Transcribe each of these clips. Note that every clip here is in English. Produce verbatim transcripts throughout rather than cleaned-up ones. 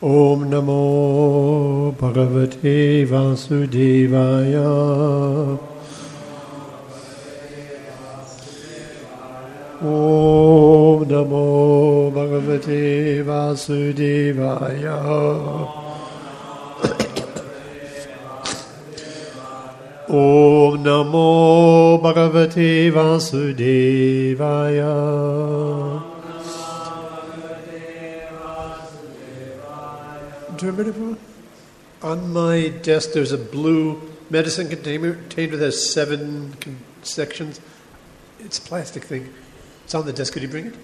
Om Namo Bhagavate Vasudevaya. Om Namo Bhagavate Vasudevaya. Om Namo Bhagavate Vasudevaya. On my desk there's a blue medicine container, container that has seven con- sections. It's a plastic thing. It's on the desk. Could you bring it?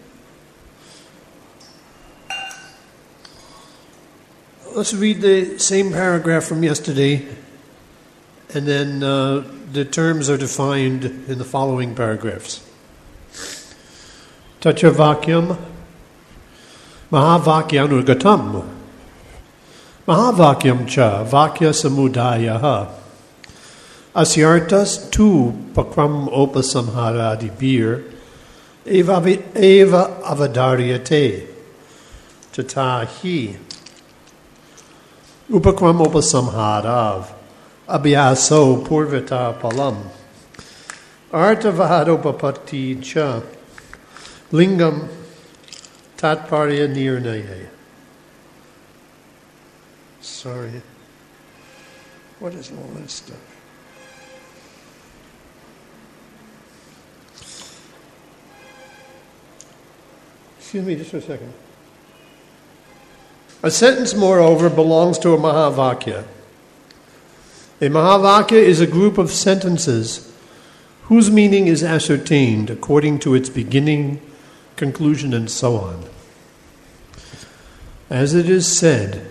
Let's read the same paragraph from yesterday, and then uh, the terms are defined in the following paragraphs. Tacha Vakyam Mahavakyanugatam Mahavakyam cha Vakya Samudayaha Asyartas tu Pakram Opasamharadi Bir Eva Eva Avadaryate Tatahi Upakram Upasamharav Abhyaso Purvata Palam Artavahadopapatti cha Lingam Tatparya Nirnaya. Sorry. What is all this stuff? Excuse me just for a second. A sentence, moreover, belongs to a Mahavakya. A Mahavakya is a group of sentences whose meaning is ascertained according to its beginning, conclusion, and so on. As it is said,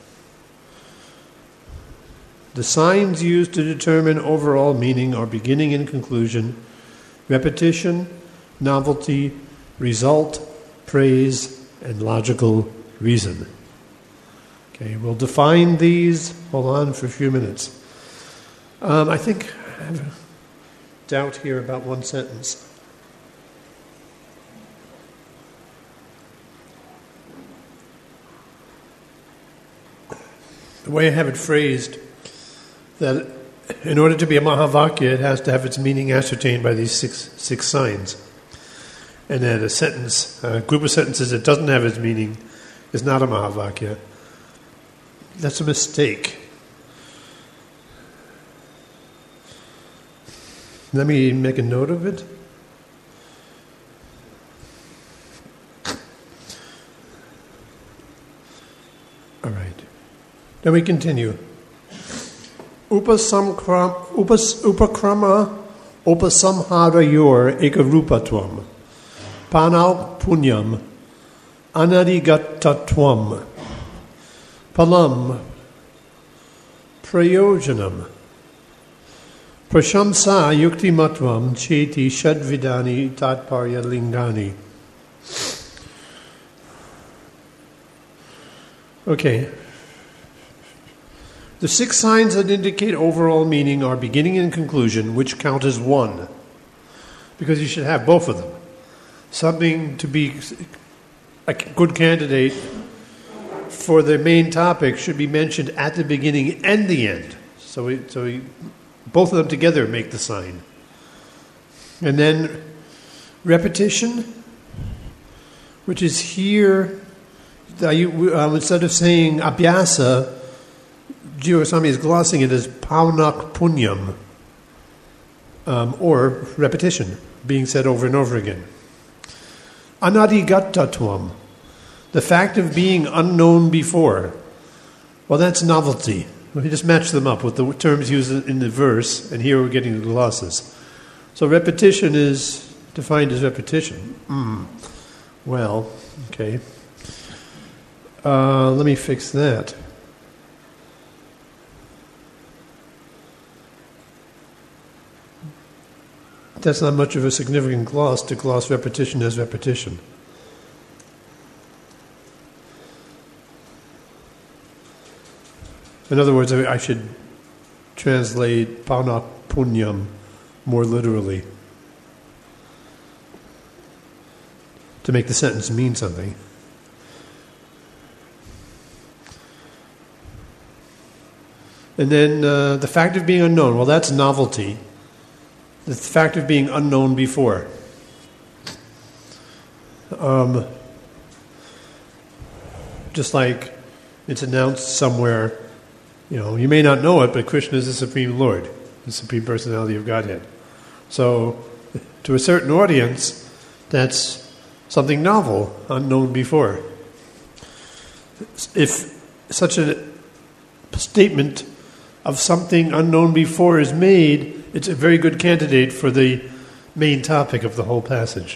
the signs used to determine overall meaning are beginning and conclusion, repetition, novelty, result, praise, and logical reason. Okay, we'll define these. Hold on for a few minutes. Um, I think I have a doubt here about one sentence. The way I have it phrased, that in order to be a Mahavakya, it has to have its meaning ascertained by these six six signs. And that a sentence, a group of sentences that doesn't have its meaning is not a Mahavakya. That's a mistake. Let me make a note of it. All right. Then we continue. Upasamkram, upas, upakrama upasamharayor ekarupatvam panal punyam anadigatatvam palam prayojanam prashamsa yuktimatvam cheti shadvidani tatparya lingani. Okay. The six signs that indicate overall meaning are beginning and conclusion, which count as one, because you should have both of them. Something to be a good candidate for the main topic should be mentioned at the beginning and the end. So, we, so we, both of them together make the sign. And then repetition, which is here, um, instead of saying abhyasa, Jiva Goswami is glossing it as paunak punyam, um, or repetition, being said over and over again. Anadigatatvam, the fact of being unknown before. Well, that's novelty. We just match them up with the terms used in the verse, and here we're getting the glosses. So repetition is defined as repetition. Mm. Well, okay. Uh, let me fix that. That's not much of a significant gloss to gloss repetition as repetition. In other words, I should translate paunak punyam more literally to make the sentence mean something. And then uh, the fact of being unknown, well, that's novelty. The fact of being unknown before. Um, just like it's announced somewhere, you know, you may not know it, but Krishna is the Supreme Lord, the Supreme Personality of Godhead. So, to a certain audience, that's something novel, unknown before. If such a statement of something unknown before is made, it's a very good candidate for the main topic of the whole passage.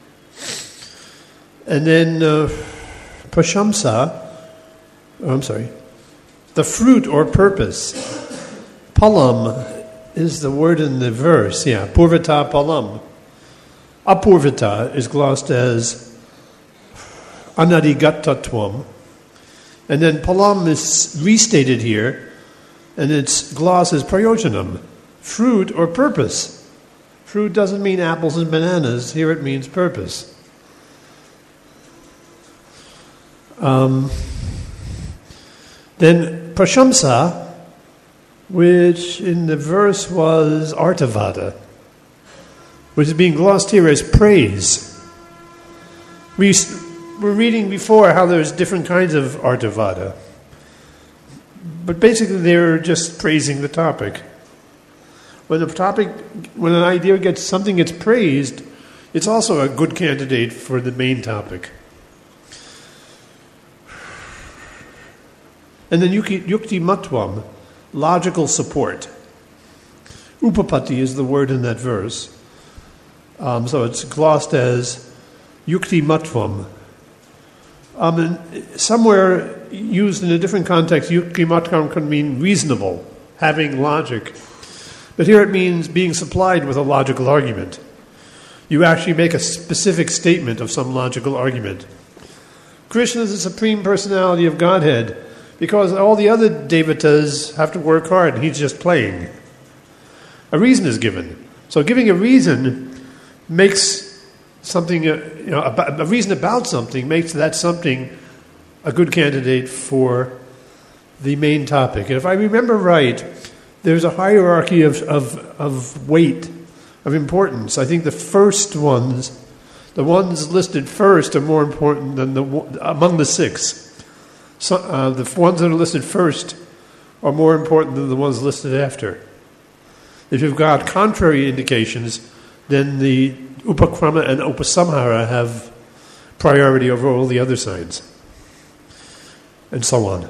And then uh, prashamsa, oh, I'm sorry, the fruit or purpose. Palam is the word in the verse, yeah, purvata palam. Apurvata is glossed as anadigatatvam. And then palam is restated here, and its gloss is prayojanam, fruit or purpose. Fruit doesn't mean apples and bananas, here it means purpose. Um, then prashamsa, which in the verse was artavada, which is being glossed here as praise. We were reading before how there's different kinds of artavada, but basically they're just praising the topic. When the topic, when an idea gets something gets praised, it's also a good candidate for the main topic. And then yukti, yukti matvam, logical support. Upapati is the word in that verse. Um, so it's glossed as yukti matvam. Um, and somewhere used in a different context, yukti matvam can mean reasonable, having logic. But here it means being supplied with a logical argument. You actually make a specific statement of some logical argument. Krishna is the Supreme Personality of Godhead, because all the other devatas have to work hard and he's just playing. A reason is given. So giving a reason makes something, uh, you know, a, a reason about something makes that something a good candidate for the main topic. And if I remember right, there's a hierarchy of, of, of weight, of importance. I think the first ones, the ones listed first are more important than the among the six. So, uh, the ones that are listed first are more important than the ones listed after. If you've got contrary indications, then the upakrama and upasamhara have priority over all the other signs, and so on.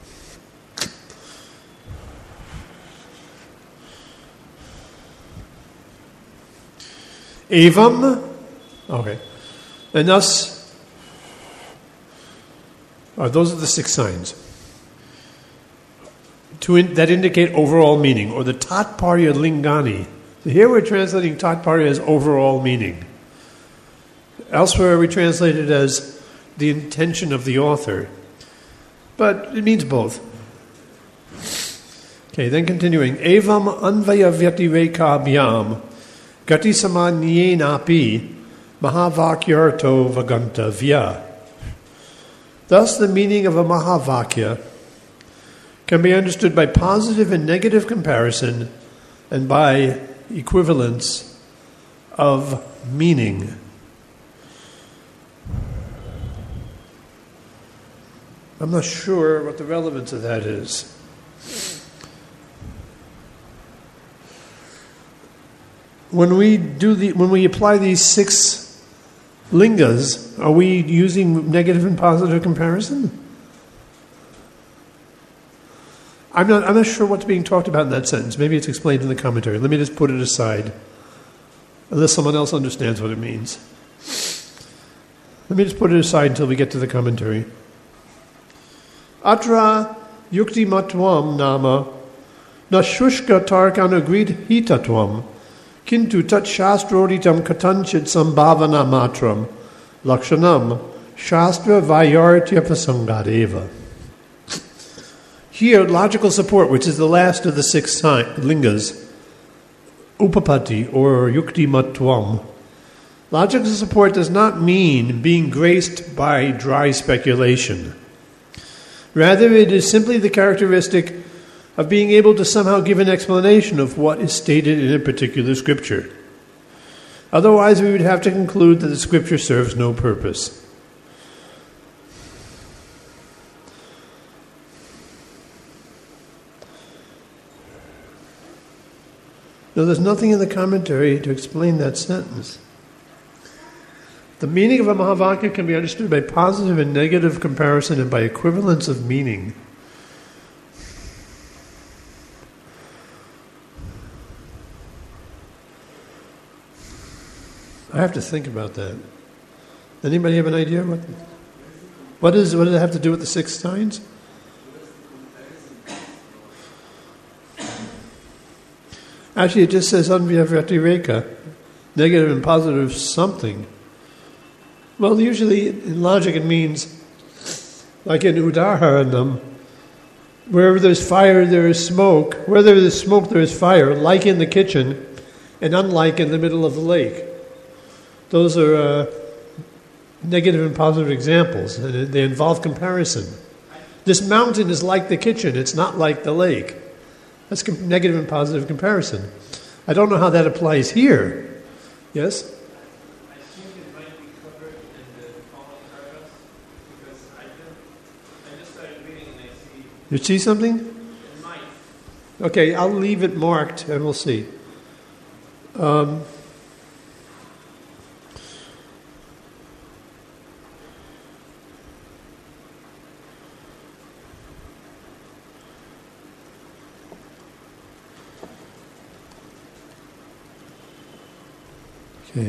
Evam, okay, and thus. Uh, those are the six signs to in, that indicate overall meaning, or the tatparya lingani. So here we're translating tatparya as overall meaning. Elsewhere we translate it as the intention of the author. But it means both. Okay, then continuing. Evam anvaya vyatirekabhyam gati samanyenapi mahavakyarto vagantavya. Thus, the meaning of a Mahavakya can be understood by positive and negative comparison and by equivalence of meaning. I'm not sure what the relevance of that is. When we do the, when we apply these six lingas, are we using negative and positive comparison? I'm not I'm not sure what's being talked about in that sentence. Maybe it's explained in the commentary. Let me just put it aside, unless someone else understands what it means. Let me just put it aside until we get to the commentary. Atra yukti matvam nama na shushka tarkanagrid hitatvam kintu tat shastroditam katanchit sambhavana matram lakshanam shastra vayartya prasangadeva. Here, logical support, which is the last of the six lingas, upapati or yukti matvam. Logical support does not mean being graced by dry speculation. Rather, it is simply the characteristic of being able to somehow give an explanation of what is stated in a particular scripture. Otherwise, we would have to conclude that the scripture serves no purpose. No, there's nothing in the commentary to explain that sentence. The meaning of a Mahavakya can be understood by positive and negative comparison and by equivalence of meaning. I have to think about that. Anybody have an idea? What, what, is, what does it have to do with the six signs? Actually, it just says anvyavrati negative and positive something. Well, usually in logic it means, like in Udaharanam, wherever there's fire, there is smoke. Wherever there's smoke, there is fire, like in the kitchen, and unlike in the middle of the lake. Those are uh, negative and positive examples, and they involve comparison. This mountain is like the kitchen, it's not like the lake. That's com- negative and positive comparison. I don't know how that applies here. Yes? I think it might be covered in the following paragraphs because I, just, I just started reading and I see... You see something? It might. Okay, I'll leave it marked and we'll see. Um, Okay.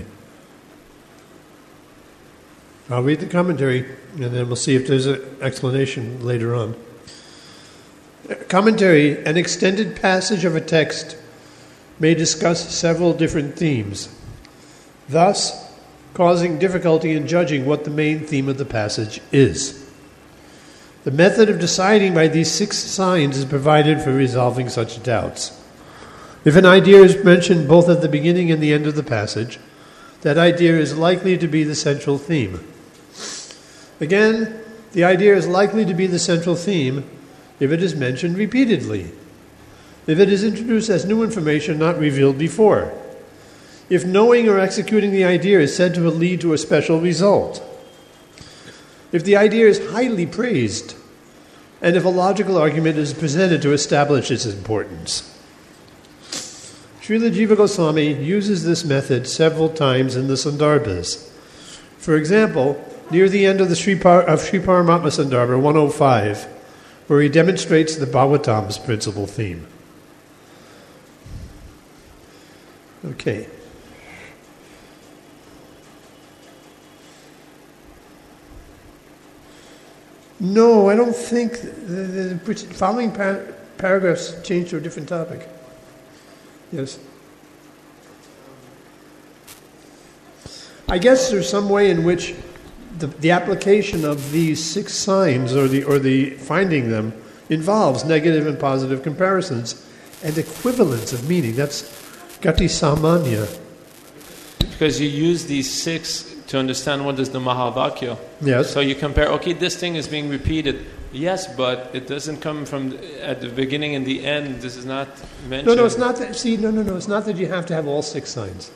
I'll read the commentary, and then we'll see if there's an explanation later on. Commentary: an extended passage of a text may discuss several different themes, thus causing difficulty in judging what the main theme of the passage is. The method of deciding by these six signs is provided for resolving such doubts. If an idea is mentioned both at the beginning and the end of the passage, that idea is likely to be the central theme. Again, the idea is likely to be the central theme if it is mentioned repeatedly, if it is introduced as new information not revealed before, if knowing or executing the idea is said to lead to a special result, if the idea is highly praised, and if a logical argument is presented to establish its importance. Srila Jiva Goswami uses this method several times in the Sandarbhas. For example, near the end of the Sri Par- of Sri Paramatma Sandarbha one oh five, where he demonstrates the Bhagavatam's principal theme. Okay. No, I don't think the, the following par- paragraphs change to a different topic. Yes. I guess there's some way in which the, the application of these six signs, or the or the finding them, involves negative and positive comparisons and equivalence of meaning. That's Gati Samanya. Because you use these six to understand what is the Mahavakya. Yes. So you compare, okay, this thing is being repeated. Yes, but it doesn't come from the, at the beginning and the end. This is not mentioned. No, no, it's not that. See, no, no, no. It's not that you have to have all six signs.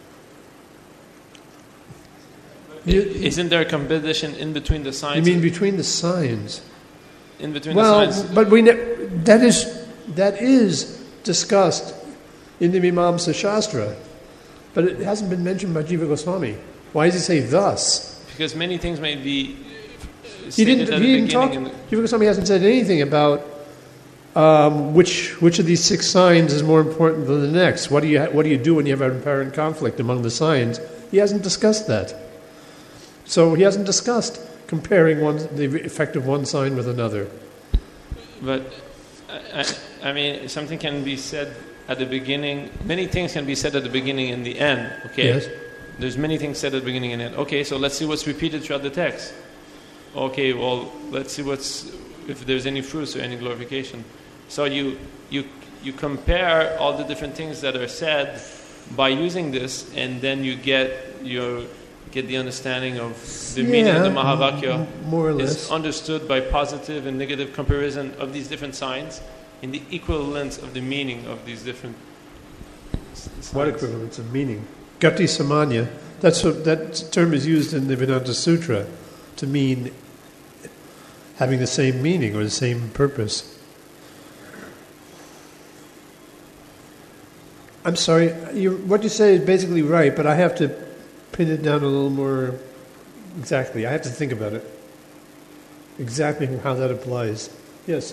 You, Isn't there a competition in between the signs? You mean between the signs? In between well, the signs. but we ne- that is that is discussed in the Mimamsa Shastra, but it hasn't been mentioned by Jiva Goswami. Why does he say thus? Because many things may be. He didn't. He didn't talk. Jiva Goswami hasn't said anything about um, which which of these six signs is more important than the next. What do you What do you do when you have an apparent conflict among the signs? He hasn't discussed that. So he hasn't discussed comparing one the effect of one sign with another. But I, I mean, something can be said at the beginning. Many things can be said at the beginning and the end. Okay. Yes. There's many things said at the beginning and end. Okay, so let's see what's repeated throughout the text. Okay, well, let's see what's if there's any fruits or any glorification. So you you you compare all the different things that are said by using this, and then you get your get the understanding of the yeah, meaning of the Mahavakya. More or less. Is understood by positive and negative comparison of these different signs, in the equivalence of the meaning of these different signs. What equivalence of meaning? Gati samanya. That's what, that term is used in the Vedanta Sutra to mean having the same meaning or the same purpose. I'm sorry, you, what you say is basically right, but I have to pin it down a little more exactly. I have to think about it. Exactly how that applies. Yes?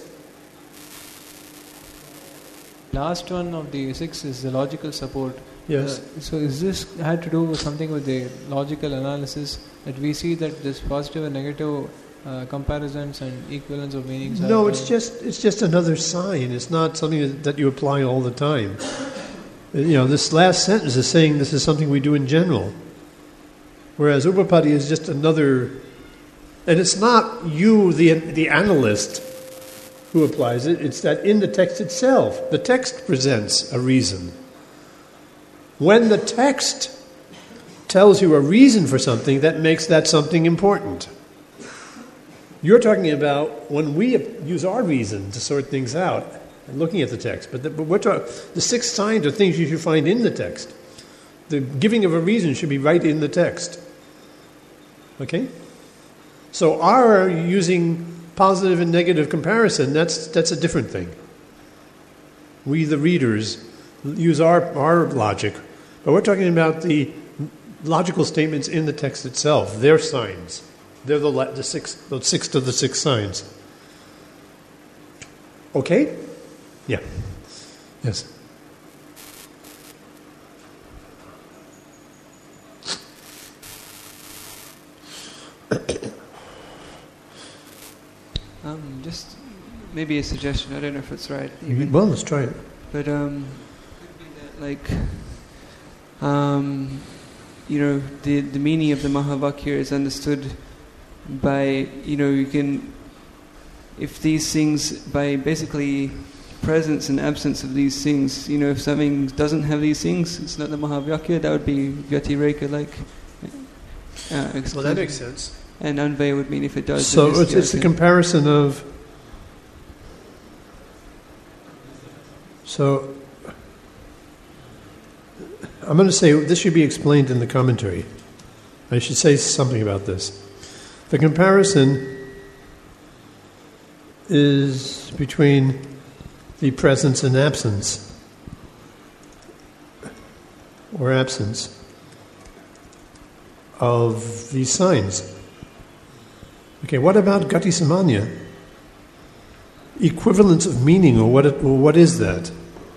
Last one of the six is the logical support. Yes. Uh, so is this had to do with something with the logical analysis that we see that this positive and negative uh, comparisons and equivalence of meanings? No, are, it's uh, just it's just another sign. It's not something that, that you apply all the time. You know, this last sentence is saying this is something we do in general, whereas Upapati is just another, and it's not you, the the analyst, who applies it. It's that in the text itself, the text presents a reason. When the text tells you a reason for something, that makes that something important. You're talking about when we use our reason to sort things out and looking at the text. But, the, but we're talking, the six signs are things you should find in the text. The giving of a reason should be right in the text. Okay? So our using positive and negative comparison, that's that's a different thing. We, the readers, use our, our logic. But we're talking about the logical statements in the text itself. They're signs. They're the, the six, the sixth of the six signs. Okay? Yeah. Yes. Um, just maybe a suggestion. I don't know if it's right. Even. Well, let's try it. But um, like, um, you know, the the meaning of the Mahavakya is understood by, you know, you can, if these things, by basically presence and absence of these things, you know, if something doesn't have these things, it's not the Mahavakya, that would be Vyatireka, like. Uh, well, that makes sense. And Anvaya would mean if it does. So it's, it's the comparison of. So I'm going to say this should be explained in the commentary. I should say something about this. The comparison is between the presence and absence, or absence, of these signs. Okay, what about Gati Samanya? Equivalence of meaning, or what? It, or what is that?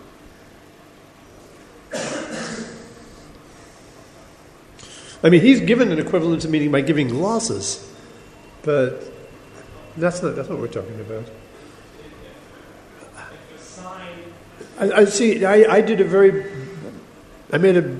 I mean, he's given an equivalence of meaning by giving glosses, but that's not that's not what we're talking about. I, I see. I, I did a very. I made a,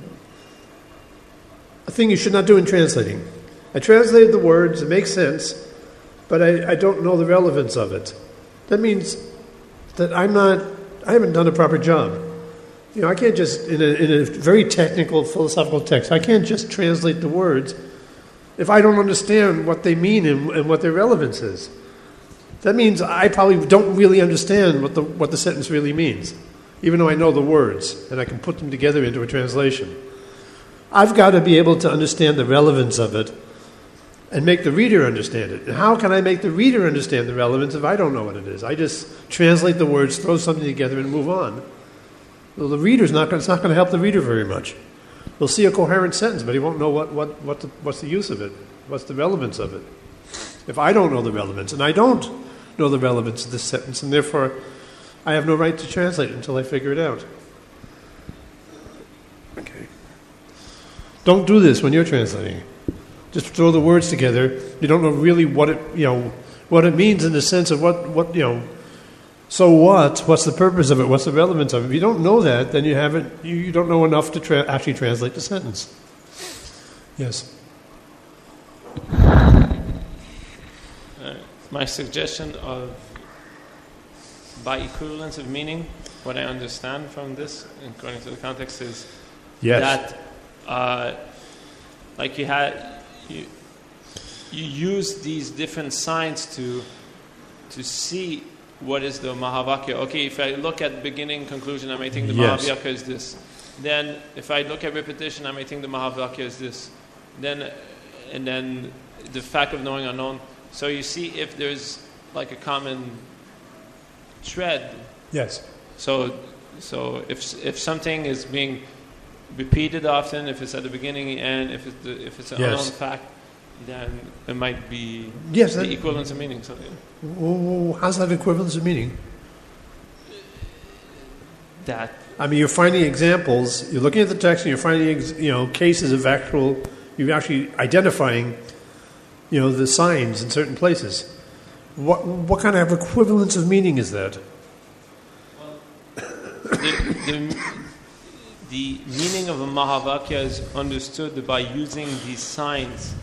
a thing you should not do in translating. I translated the words, it makes sense, but I, I don't know the relevance of it. That means that I'm not, I haven't done a proper job. You know, I can't just, in a, in a very technical philosophical text, I can't just translate the words if I don't understand what they mean and, and what their relevance is. That means I probably don't really understand what the what the sentence really means, even though I know the words and I can put them together into a translation. I've got to be able to understand the relevance of it and make the reader understand it. And how can I make the reader understand the relevance if I don't know what it is? I just translate the words, throw something together, and move on. Well, the reader's not going, it's not going to help the reader very much. He'll see a coherent sentence, but he won't know what, what, what the, what's the use of it, what's the relevance of it. If I don't know the relevance, and I don't know the relevance of this sentence, and therefore I have no right to translate it until I figure it out. Okay. Don't do this when you're translating. Just throw the words together. You don't know really what it, you know, what it means in the sense of what, what you know. So what? What's the purpose of it? What's the relevance of it? If you don't know that, then you haven't. You, you don't know enough to tra- actually translate the sentence. Yes. Uh, my suggestion of by equivalence of meaning, what I understand from this, according to the context, is yes. that, uh, like you had. You, you use these different signs to to see what is the Mahavakya? Okay, if I look at beginning, conclusion, I may think the Yes. Mahavakya is this. Then, if I look at repetition, I may think the Mahavakya is this. Then, and then the fact of knowing unknown. So you see if there's like a common thread. Yes. So, so if if something is being repeated often, if it's at the beginning and end, if it's the, if it's an Yes. unknown fact, then it might be Yes, the that- equivalence of meaning. So, Well, how's that equivalence of meaning? that I mean, you're finding examples. You're looking at the text, and you're finding, ex- you know, cases of actual. You're actually identifying, you know, the signs in certain places. What what kind of equivalence of meaning is that? the, the, the meaning of a Mahavakya is understood by using these signs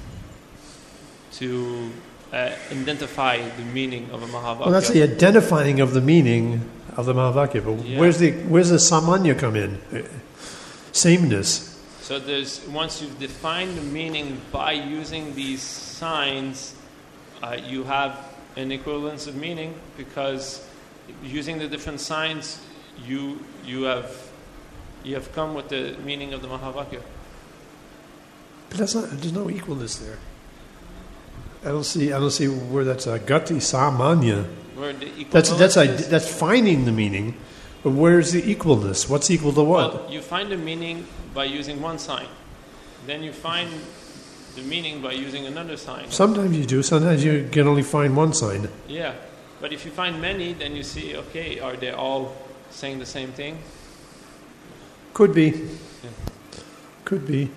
to uh, identify the meaning of a Mahavakya. Well, that's the identifying of the meaning of the Mahavakya. But Yeah. where's the where's the samanya come in? Uh, Sameness. So there's once you've defined the meaning by using these signs, uh, you have an equivalence of meaning, because using the different signs, you you have you have come with the meaning of the Mahavakya. But that's not. There's no equalness there. I don't see. I don't see where that's a gati samanya. Where the That's that's equivalence is- that's finding the meaning, but where's the equalness? What's equal to what? Well, you find the meaning by using one sign. Then you find the meaning by using another sign. Sometimes you do. Sometimes you can only find one sign. Yeah. But if you find many, then you see, okay, are they all saying the same thing? Could be. Could be.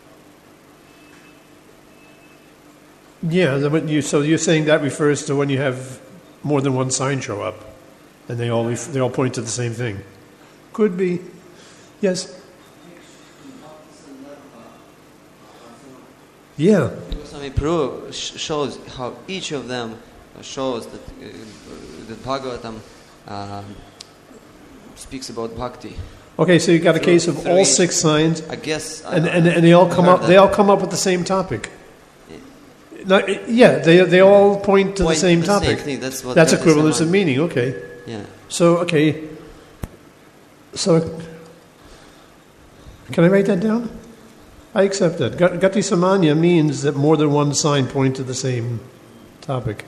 Yeah. the- when you- So you're saying that refers to when you have more than one sign show up, and they all ref- they all point to the same thing. Could be. Yes. Yeah. Goswami Prabhu sh- shows how each of them shows that uh, that Bhagavatam um, speaks about bhakti. Okay. So you got a case of all Three. six signs. I guess, And, uh, and, and they all come heard up. that. They all come up with the same topic. No, yeah, they they all point to the Point same the same topic. thing, that's what That's Gati equivalence of Samanya- meaning. Okay, Yeah. so okay, so can I write that down? I accept that. Gat- Gati samanya means that more than one sign point to the same topic.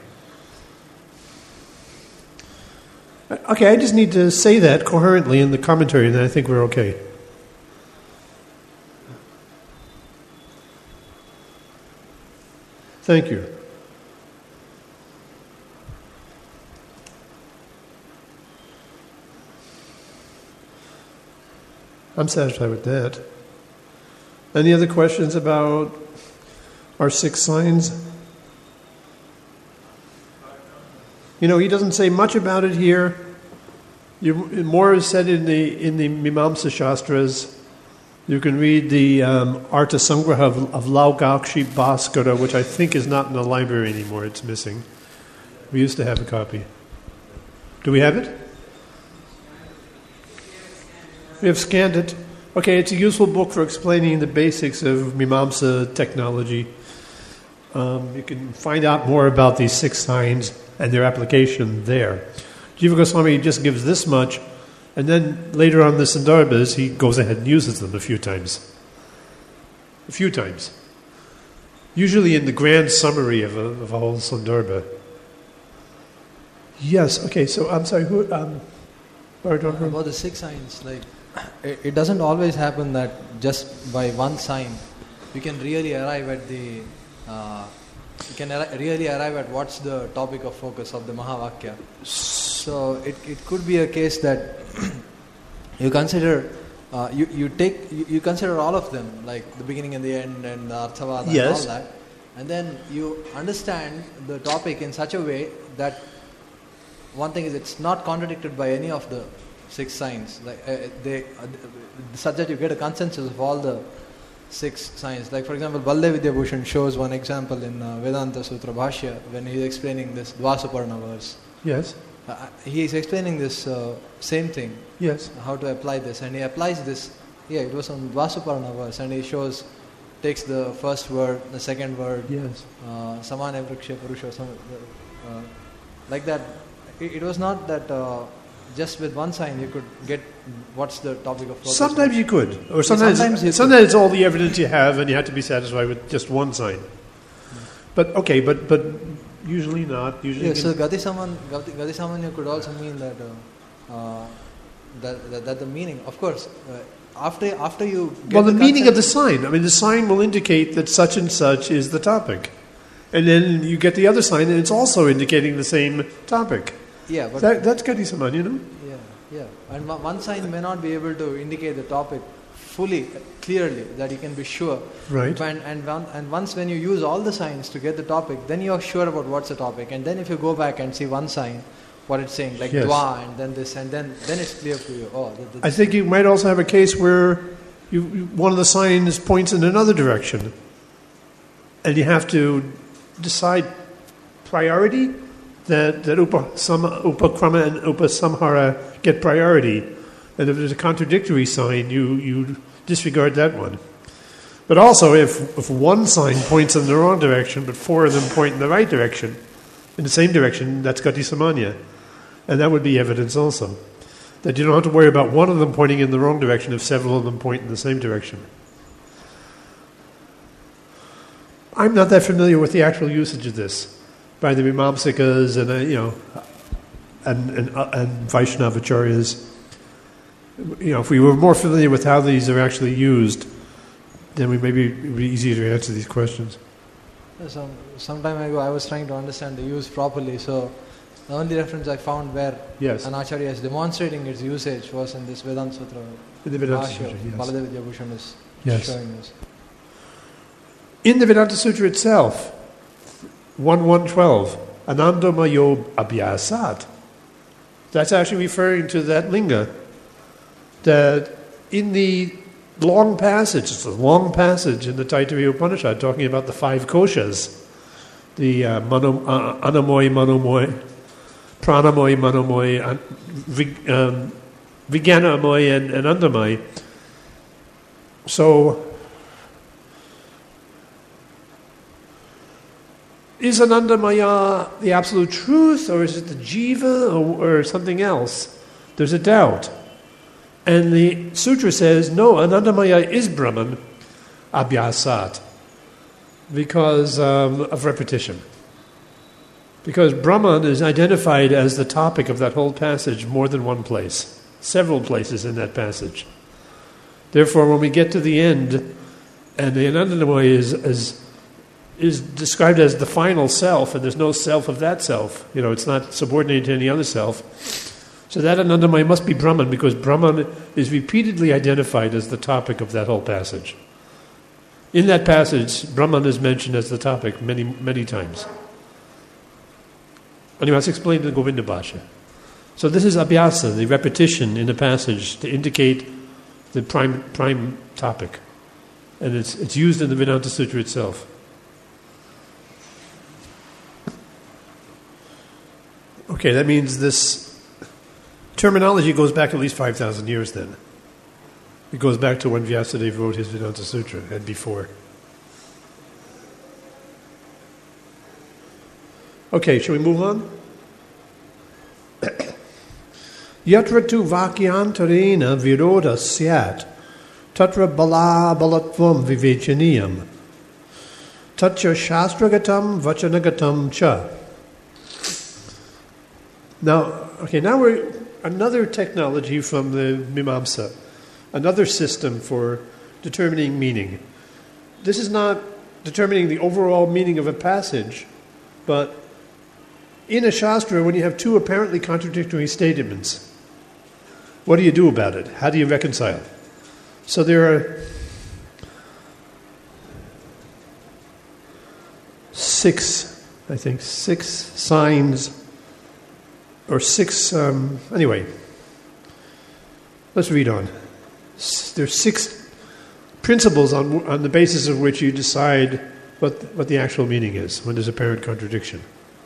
Okay, I just need to say that coherently in the commentary, and then I think we're okay. Thank you. I'm satisfied with that. Any other questions about our six signs? You know, he doesn't say much about it here. You, more is said in the in the Mimamsa Shastras. You can read the um, Artha Sangraha of, of Laukakshi Bhaskara, which I think is not in the library anymore. It's missing. We used to have a copy. Do we have it? We have scanned it. Okay, it's a useful book for explaining the basics of Mimamsa technology. Um, you can find out more about these six signs and their application there. Jiva Goswami just gives this much, and then later on the Sandarbhas, he goes ahead and uses them a few times. A few times. Usually in the grand summary of a, of a whole Sandarbha. Yes, okay, so I'm sorry, who... Um, Bharadwaj? About the six signs, like it, it doesn't always happen that just by one sign you can really arrive at the uh, you can arri- really arrive at what's the topic of focus of the Mahavakya. So it, it could be a case that you consider uh, you you take you, you consider all of them, like the beginning and the end and the Arthavada Yes. and all that, and then you understand the topic in such a way that one thing is it's not contradicted by any of the six signs. Like uh, they, uh, such that you get a consensus of all the six signs. Like for example, Baldev Vidyabhushan shows one example in uh, Vedanta Sutra Bhashya when he is explaining this Dvasaparna verse. Yes, Uh, he is explaining this uh, same thing, yes. how to apply this, and he applies this. Yeah, it was on Dvasaparna verse, and he shows, takes the first word, the second word, Yes. uh, Samana Vriksha Purusha, some, uh, like that. it, it was not that uh, just with one sign you could get what's the topic of focus. Sometimes you could, or sometimes sometimes you sometimes it's all the evidence you have, and you have to be satisfied with just one sign. But okay, but but usually not. Usually, Yeah, you so can- Gati Saman, Gati, Gati Samanya could also mean that uh, uh, that, that that the meaning, of course, uh, after after you get well, the, meaning of the concept- sign. I mean, the sign will indicate that such and such is the topic, and then you get the other sign, and it's also indicating the same topic. yeah, but That, that's Gati Saman, you know. yeah, yeah, and one one sign may not be able to indicate the topic fully, clearly, that you can be sure. Right. And and, one, and once when you use all the signs to get the topic, then you are sure about what's the topic. And then if you go back and see one sign, what it's saying, like Yes. dwa, and then this, and then then it's clear to you. Oh, that, I think you might also have a case where you, you, one of the signs points in another direction, and you have to decide priority that that upa, sama, upakrama and upasamhara get priority, and if there's a contradictory sign, you you disregard that one. But also, if if one sign points in the wrong direction, but four of them point in the right direction, in the same direction, that's Gati Samanya, and that would be evidence also. That you don't have to worry about one of them pointing in the wrong direction if several of them point in the same direction. I'm not that familiar with the actual usage of this by the Mimamsikas and uh, you know and and, uh, and Vaishnavacharyas. You know, if we were more familiar with how these are actually used, then we maybe it would be easier to answer these questions. Some some time ago, I was trying to understand the use properly. So the only reference I found where Yes. an acharya is demonstrating its usage was in this Vedanta Sutra. In the Vedanta Bhashya, Sutra, yes. Baladev Vidyabhushan is Yes. showing us. In the Vedanta Sutra itself, one one twelve, Anandamayo Abhyasat. That's actually referring to that linga. That in the long passage, it's a long passage in the Taittiriya Upanishad talking about the five koshas, the uh, mano, uh, anamoy, manomoy, pranamoy, manomoy, an, vig, um, vijnanamoy, and, and andamoy. So, is Anandamaya the absolute truth, or is it the jiva, or, or something else? There's a doubt. And the sutra says, no, Anandamaya is Brahman, abhyasat, because um, of repetition. Because Brahman is identified as the topic of that whole passage more than one place, several places in that passage. Therefore, when we get to the end, and the Anandamaya is, is is described as the final self, and there's no self of that self. You know, it's not subordinated to any other self. So that Anandamaya must be Brahman, because Brahman is repeatedly identified as the topic of that whole passage. In that passage, Brahman is mentioned as the topic many, many times. Anyway, let's explain the Govinda Bhashya. So this is abhyasa, the repetition in the passage to indicate the prime prime topic. And it's it's used in the Vedanta Sutra itself. Okay, that means this terminology goes back at least five thousand years then. It goes back to when Vyasadeva wrote his Vedanta Sutra and before. Okay, shall we move on? Yatra tu vakyantarena viroda syat tatra bala balatvam vivechaniyam tatcha shastragatam vachanagatam cha. Now, okay, now we're another technology from the Mimamsa, another system for determining meaning. This is not determining the overall meaning of a passage, but in a Shastra, when you have two apparently contradictory statements, what do you do about it? How do you reconcile? So there are six, I think, six signs, or six, um, anyway, let's read on. There's six principles on, on the basis of which you decide what, what the actual meaning is when there's apparent contradiction.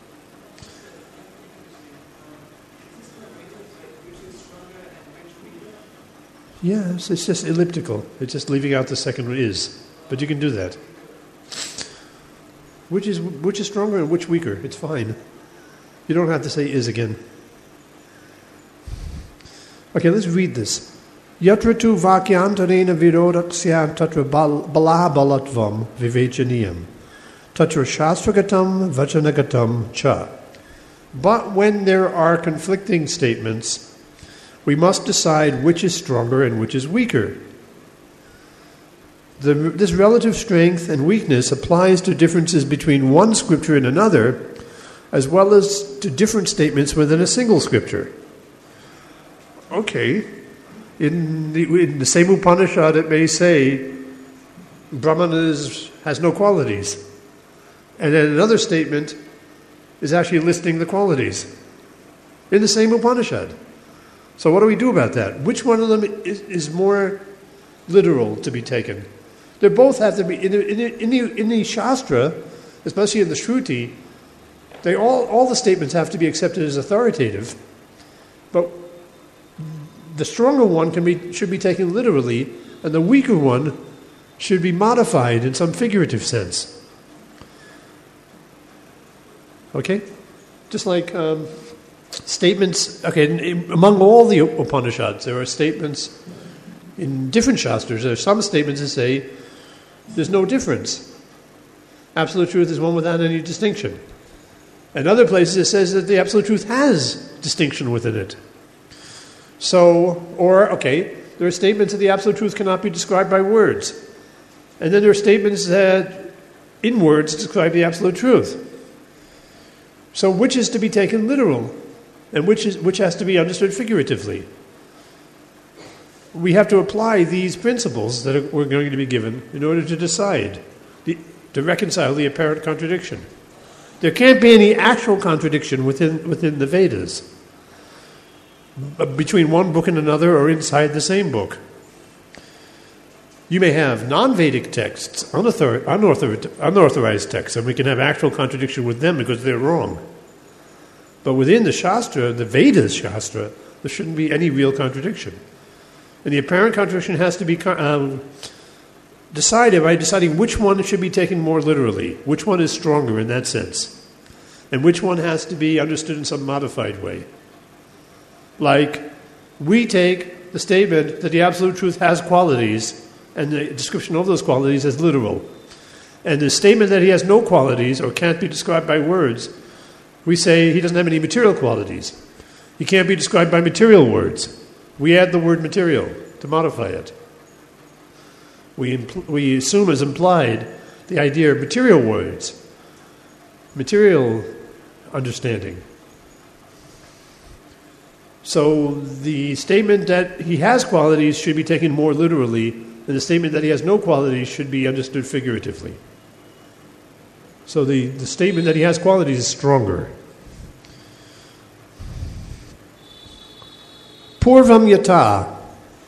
Yes, it's just elliptical. It's just leaving out the second one is. But you can do that. Which is which is stronger and which weaker? It's fine. You don't have to say is again. Okay, let's read this. Yatra tu vakyantarena virodaksya tatra bal- balabalatvam vivechaniyam tatra shastragatam vachanagatam cha. But when there are conflicting statements, we must decide which is stronger and which is weaker. The, this relative strength and weakness applies to differences between one scripture and another, as well as to different statements within a single scripture. Okay, in the, in the same Upanishad it may say Brahman is, has no qualities. And then another statement is actually listing the qualities in the same Upanishad. So what do we do about that? Which one of them is, is more literal to be taken? They both have to be, in the, in the, in the, in the Shastra, especially in the Shruti, they all, all the statements have to be accepted as authoritative, but the stronger one can be, should be taken literally, and the weaker one should be modified in some figurative sense. Okay? Just like um, statements, okay, in, in, among all the Upanishads, there are statements in different Shastras. There are some statements that say there's no difference. Absolute truth is one without any distinction. And other places it says that the absolute truth has distinction within it. So, or, okay, there are statements that the absolute truth cannot be described by words. And then there are statements that in words describe the absolute truth. So which is to be taken literal? And which is which has to be understood figuratively? We have to apply these principles that are, we're going to be given in order to decide, the, to reconcile the apparent contradiction. There can't be any actual contradiction within within the Vedas, between one book and another or inside the same book. You may have non-Vedic texts, unauthor- unauthor- unauthorized texts, and we can have actual contradiction with them because they're wrong. But within the Shastra, the Vedas Shastra, there shouldn't be any real contradiction. And the apparent contradiction has to be um, decided by deciding which one should be taken more literally, which one is stronger in that sense, and which one has to be understood in some modified way. Like, we take the statement that the absolute truth has qualities and the description of those qualities as literal. And the statement that he has no qualities or can't be described by words, we say he doesn't have any material qualities. He can't be described by material words. We add the word material to modify it. We, impl- we assume as implied the idea of material words, material understanding. So the statement that he has qualities should be taken more literally, and the statement that he has no qualities should be understood figuratively. So the, the statement that he has qualities is stronger. Purvam yata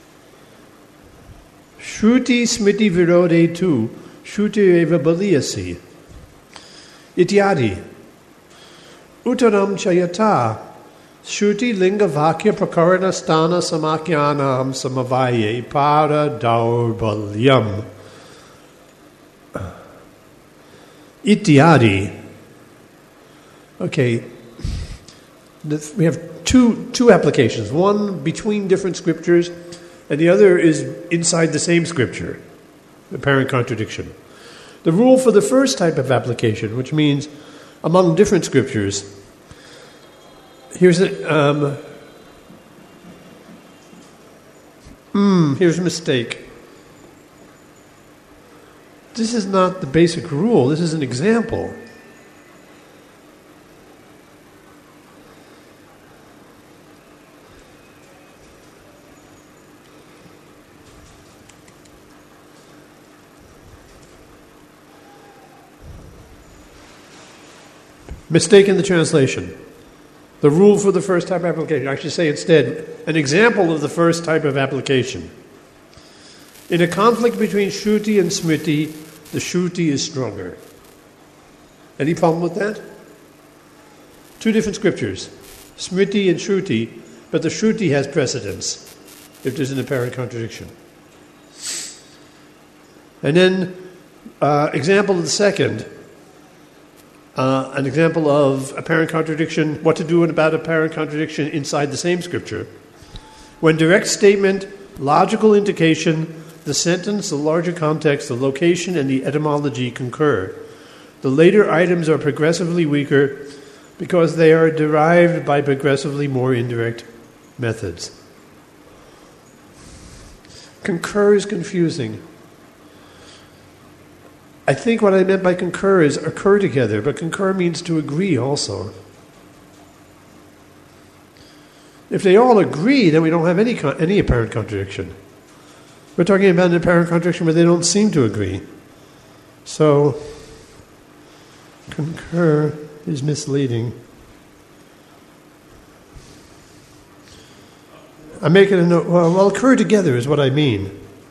shruti smriti virode tu shruti eva baliyasi ityadi uttaram chayata shruti linga vakya prakarana stana samakyanam samavaye para daurbalyam ityadi. Okay, we have two two applications. One between different scriptures, and the other is inside the same scripture. Apparent contradiction. The rule for the first type of application, which means among different scriptures, here's a um, mm, here's a mistake. This is not the basic rule. This is an example. Mistake in the translation. The rule for the first type of application. I should say instead, an example of the first type of application. In a conflict between Shruti and Smriti, the Shruti is stronger. Any problem with that? Two different scriptures, Smriti and Shruti, but the Shruti has precedence if there's an apparent contradiction. And then, uh, example of the second, Uh, an example of apparent contradiction, what to do about apparent contradiction inside the same scripture. When direct statement, logical indication, the sentence, the larger context, the location, and the etymology concur. The later items are progressively weaker because they are derived by progressively more indirect methods. Concur is confusing. I think what I meant by concur is occur together, but concur means to agree also. If they all agree, then we don't have any any apparent contradiction. We're talking about an apparent contradiction where they don't seem to agree. So, concur is misleading. I'm making a note. Well, well, occur together is what I mean.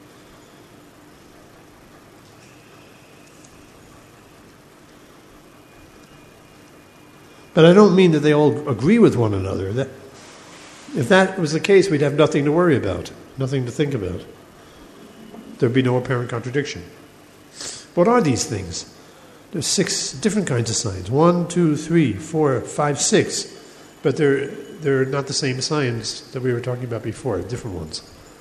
But I don't mean that they all agree with one another. That, if that was the case, we'd have nothing to worry about, nothing to think about. There'd be no apparent contradiction. What are these things? There's six different kinds of signs. One, two, three, four, five, six. But they're they're not the same signs that we were talking about before, different ones.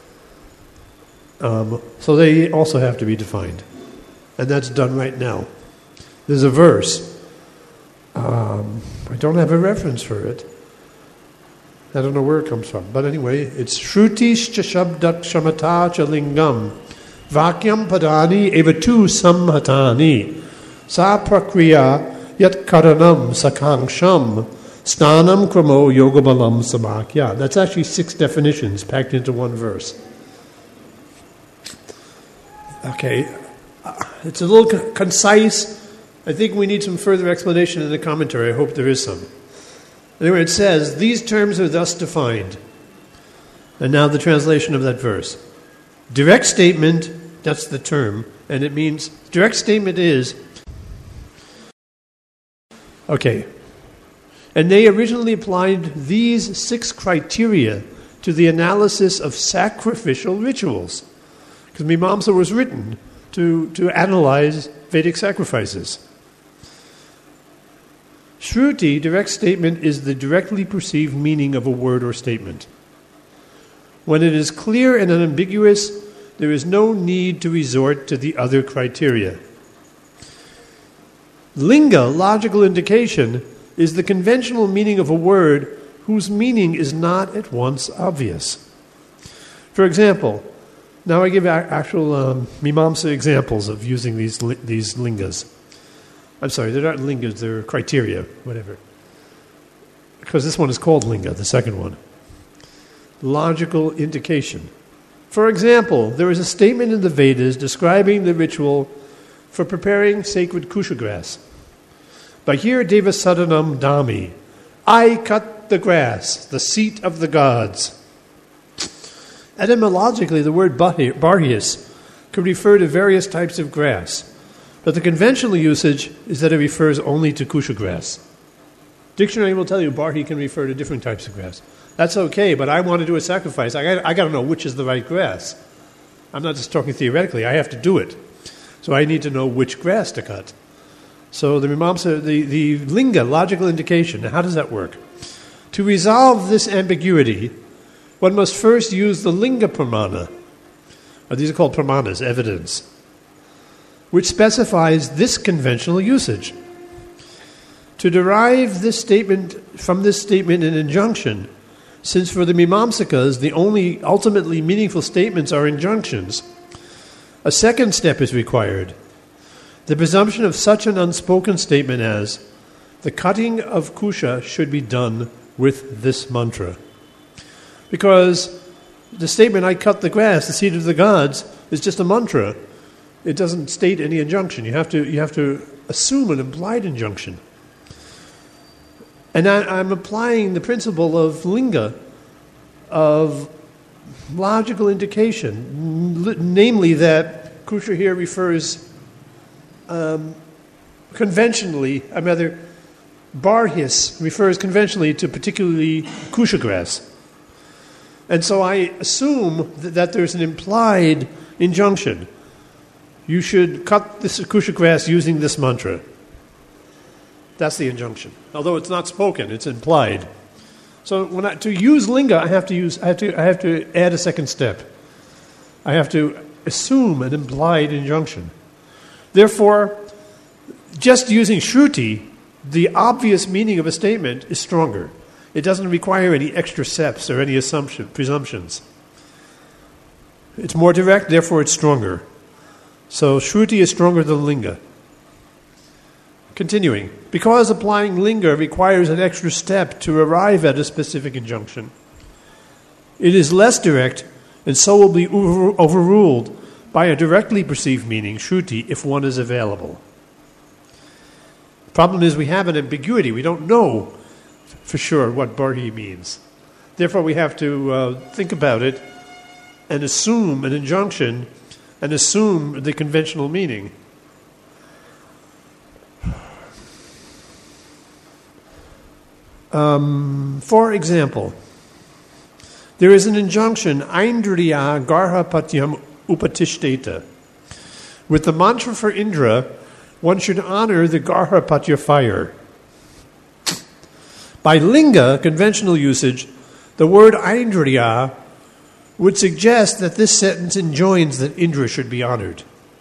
Um, so they also have to be defined. And that's done right now. There's a verse. Um, I don't have a reference for it. I don't know where it comes from. But anyway, it's Shrutishcha Shabdak Shamata Cha Lingam Vakyam Padani Evatu Samhatani Sa Prakriya Yat Karanam Sakangsham Stanam Kramo Yogabalam Samakya. That's actually six definitions packed into one verse. Okay, it's a little co- concise. I think we need some further explanation in the commentary. I hope there is some. Anyway, it says, these terms are thus defined. And now the translation of that verse. Direct statement, that's the term, and it means, direct statement is, okay, and they originally applied these six criteria to the analysis of sacrificial rituals. Because Mimamsa was written to, to analyze Vedic sacrifices. Shruti, direct statement, is the directly perceived meaning of a word or statement. When it is clear and unambiguous, there is no need to resort to the other criteria. Linga, logical indication, is the conventional meaning of a word whose meaning is not at once obvious. For example, now I give actual um, Mimamsa examples of using these li- these lingas. I'm sorry, they're not lingas, they're criteria, whatever. Because this one is called linga, the second one. Logical indication. For example, there is a statement in the Vedas describing the ritual for preparing sacred kusha grass. Bahir Deva Sadanam Dami. I cut the grass, the seat of the gods. Etymologically, the word barhius could refer to various types of grass, but the conventional usage is that it refers only to kusha grass. Dictionary will tell you barhi can refer to different types of grass. That's okay, but I want to do a sacrifice. I got, I got to know which is the right grass. I'm not just talking theoretically. I have to do it. So I need to know which grass to cut. So the Mimamsa, the, the linga, logical indication, how does that work? To resolve this ambiguity, one must first use the linga pramana. Or these are called pramanas, evidence, which specifies this conventional usage. To derive this statement from this statement an injunction, since for the Mimamsakas the only ultimately meaningful statements are injunctions, a second step is required. The presumption of such an unspoken statement as, the cutting of kusha should be done with this mantra. Because the statement, I cut the grass, the seed of the gods, is just a mantra. It doesn't state any injunction. You have to, you have to assume an implied injunction. And I, I'm applying the principle of linga, of logical indication, n- namely that kusha here refers um, conventionally, I rather, barhis refers conventionally to particularly kusha grass. And so I assume that, that there's an implied injunction. You should cut this kusha grass using this mantra. That's the injunction. Although it's not spoken, it's implied. So when I, to use linga, I have to use I have to I have to add a second step. I have to assume an implied injunction. Therefore, just using shruti, the obvious meaning of a statement is stronger. It doesn't require any extra steps or any assumption presumptions. It's more direct, therefore it's stronger. So shruti is stronger than linga. Continuing, because applying linga requires an extra step to arrive at a specific injunction, it is less direct and so will be over- overruled by a directly perceived meaning, shruti, if one is available. The problem is we have an ambiguity. We don't know for sure what barhi means. Therefore we have to uh, think about it and assume an injunction and assume the conventional meaning. Um, for example, there is an injunction, Aindriya Garhapatyam Upatishteta. With the mantra for Indra, one should honor the Garhapatya fire. By linga, conventional usage, the word Aindriya would suggest that this sentence enjoins that Indra should be honored.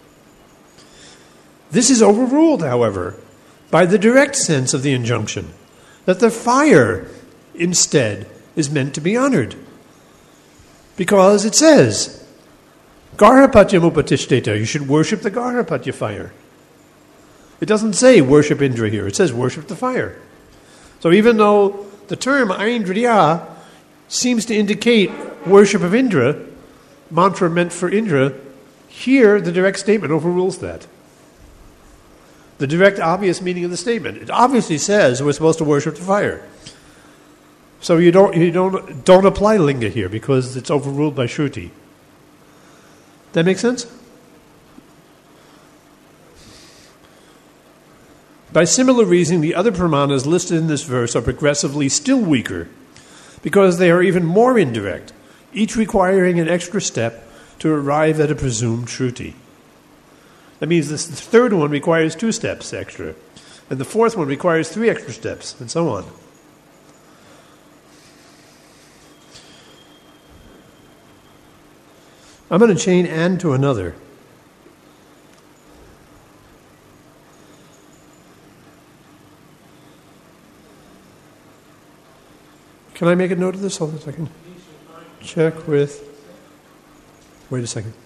This is overruled, however, by the direct sense of the injunction, that the fire, instead, is meant to be honored. Because it says, Garhapatyam Upatishteta, you should worship the Garhapatya fire. It doesn't say worship Indra here, it says worship the fire. So even though the term Aindriya seems to indicate worship of Indra, mantra meant for Indra, here the direct statement overrules that. The direct, obvious meaning of the statement. It obviously says we're supposed to worship the fire. So you don't you don't don't apply linga here because it's overruled by shruti. That make sense? By similar reasoning, the other pramanas listed in this verse are progressively still weaker because they are even more indirect, each requiring an extra step to arrive at a presumed shruti. That means this, the third one requires two steps extra, and the fourth one requires three extra steps, and so on. I'm going to chain and to another. Can I make a note of this? Hold on a second. Check with... Wait a second.